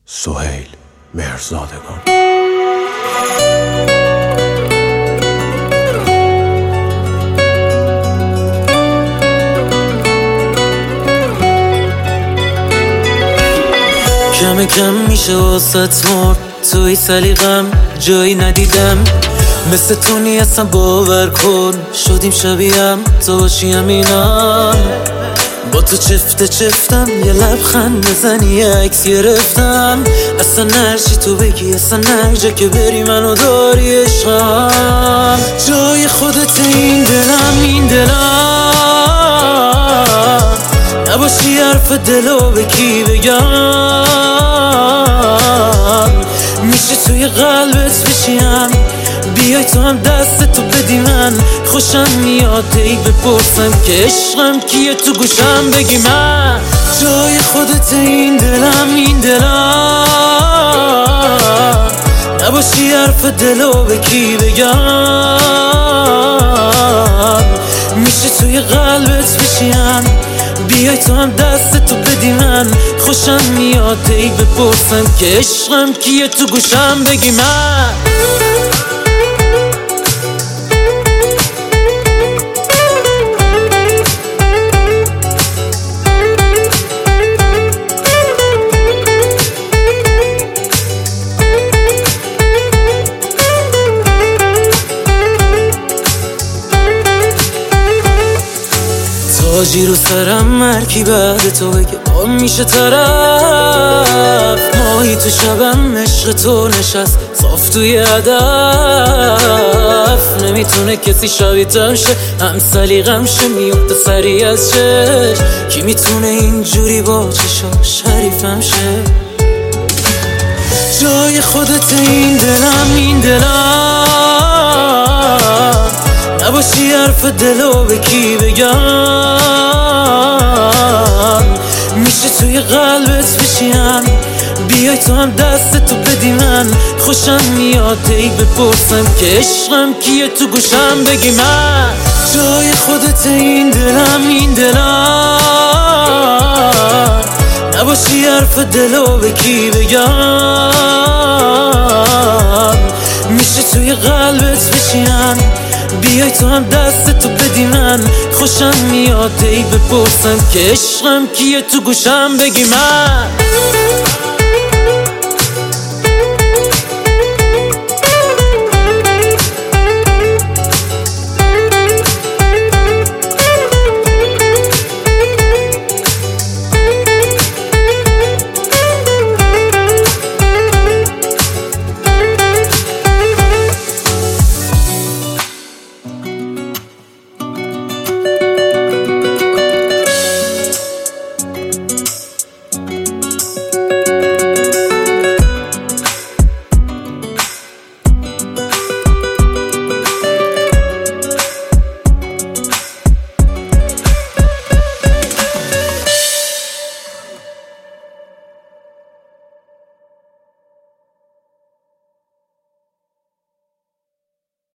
سهیل مهرزادگان. کم کم میشه واسط مرد، توی سلیقم جایی ندیدم مثل تو نیستم، باور کن شدیم شبیهم تو باشی همینم. با تو چفتم یه لبخند بزنی یه عکس گرفتم، اصلا نرچی تو بگی، اصلا نرجا که بری منو داری عشقم. جای خودت این دلم نباشی حرف دلو به کی بگم، میشه توی قلبت بشیم، بیای تو هم دستتو بدی من. خوشم میاد ای بپرسم که عشقم کیه، تو گوشم بگی من. جای خودت این دلم نباشی حرف دلو به کی بگم، میشه توی قلبت بشیم، بیای تو هم دستتو بدی من. خوشم میاد ای بپرسم که عشقم کیه، تو گوشم بگی من. تاجی رو سرم مرکی بعد تو بگه با میشه طرف، ماهی تو شبم عشق تو نشست صاف توی هدف. نمیتونه کسی شبیه‌تم شه، هم سلیقم شه، میفته سری از چش. کی میتونه اینجوری با چشا شریفم شه؟ جای خودت این دلم نباشی حرف دلو به کی بگم، میشه توی قلبت بشیم، بیای تو هم دستتو بدی من. خوشم میاد ای بپرسم که عشقم کیه، تو گوشم بگی من. جای خودت این دلم نباشی حرف دلو به کی بگم، میشه توی قلبت بشیم، بیای تو هم دستتو بدی من. خوشم میاد ای بپرسم که عشقم کیه، تو گوشم بگی من.